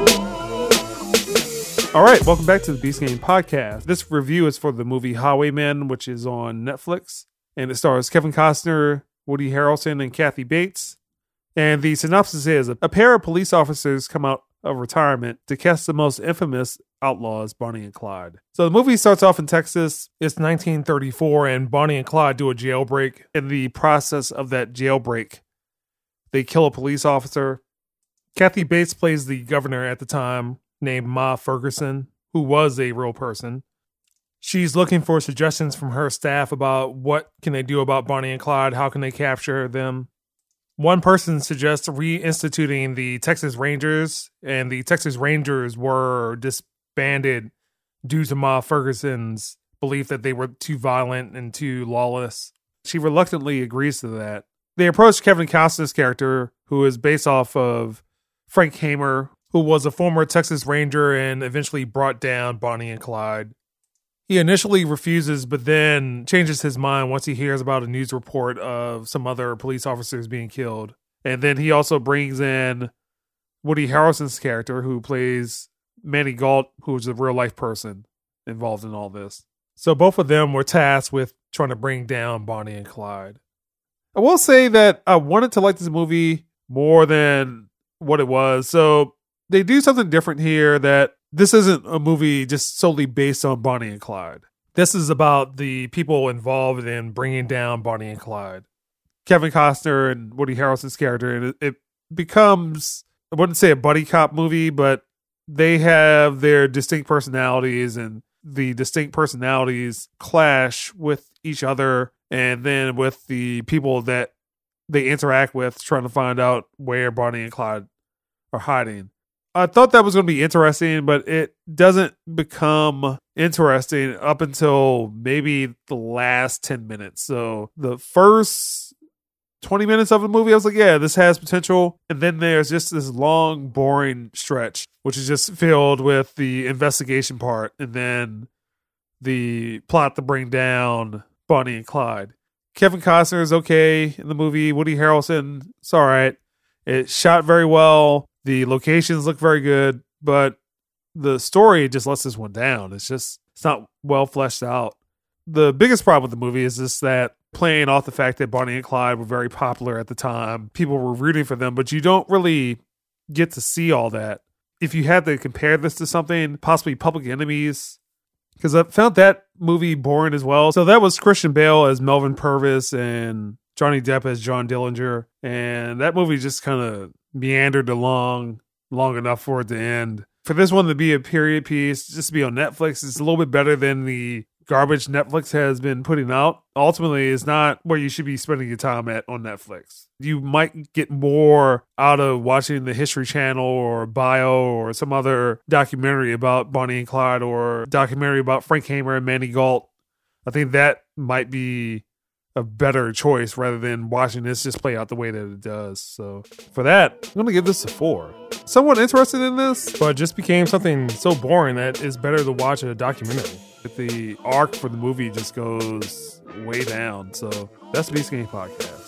All right, welcome back to the Beast Game Podcast. This review is for the movie Highwaymen, which is on Netflix, and it stars Kevin Costner, Woody Harrelson, and Kathy Bates. And the synopsis is, a pair of police officers come out of retirement to catch the most infamous outlaws, Bonnie and Clyde. So the movie starts off in Texas. It's 1934, and Bonnie and Clyde do a jailbreak. In the process of that jailbreak, they kill a police officer. Kathy Bates plays the governor at the time, named Ma Ferguson, who was a real person. She's looking for suggestions from her staff about what can they do about Bonnie and Clyde, how can they capture them. One person suggests reinstituting the Texas Rangers, and the Texas Rangers were disbanded due to Ma Ferguson's belief that they were too violent and too lawless. She reluctantly agrees to that. They approach Kevin Costner's character, who is based off of Frank Hamer, who was a former Texas Ranger and eventually brought down Bonnie and Clyde. He initially refuses, but then changes his mind once he hears about a news report of some other police officers being killed. And then he also brings in Woody Harrelson's character, who plays Manny Galt, who is a real-life person involved in all this. So both of them were tasked with trying to bring down Bonnie and Clyde. I will say that I wanted to like this movie more than what it was. So they do something different here, that this isn't a movie just solely based on Bonnie and Clyde. This is about the people involved in bringing down Bonnie and Clyde. Kevin Costner and Woody Harrelson's character, and it becomes, I wouldn't say a buddy cop movie, but they have their distinct personalities, and the distinct personalities clash with each other and then with the people that they interact with, trying to find out where Bonnie and Clyde are hiding. I thought that was going to be interesting, but it doesn't become interesting up until maybe the last 10 minutes. So the first 20 minutes of the movie, I was like, yeah, this has potential. And then there's just this long, boring stretch, which is just filled with the investigation part and then the plot to bring down Bonnie and Clyde. Kevin Costner is okay in the movie. Woody Harrelson, it's all right. It's shot very well. The locations look very good, but the story just lets this one down. It's not well fleshed out. The biggest problem with the movie is just that, playing off the fact that Bonnie and Clyde were very popular at the time, people were rooting for them, but you don't really get to see all that. If you had to compare this to something, possibly Public Enemies, because I found that movie boring as well. So that was Christian Bale as Melvin Purvis and Johnny Depp as John Dillinger, and that movie just kind of meandered along long enough for it to end. For this one to be a period piece, just to be on Netflix, it's a little bit better than the garbage Netflix has been putting out. Ultimately, it's not where you should be spending your time at on Netflix. You might get more out of watching the History Channel or Bio or some other documentary about Bonnie and Clyde, or documentary about Frank Hamer and Manny Galt. I think that might be a better choice rather than watching this just play out the way that it does. So for that, I'm going to give this a 4. Somewhat interested in this, but just became something so boring that it's better to watch a documentary. The arc for the movie just goes way down. So that's the Beast Game Podcast.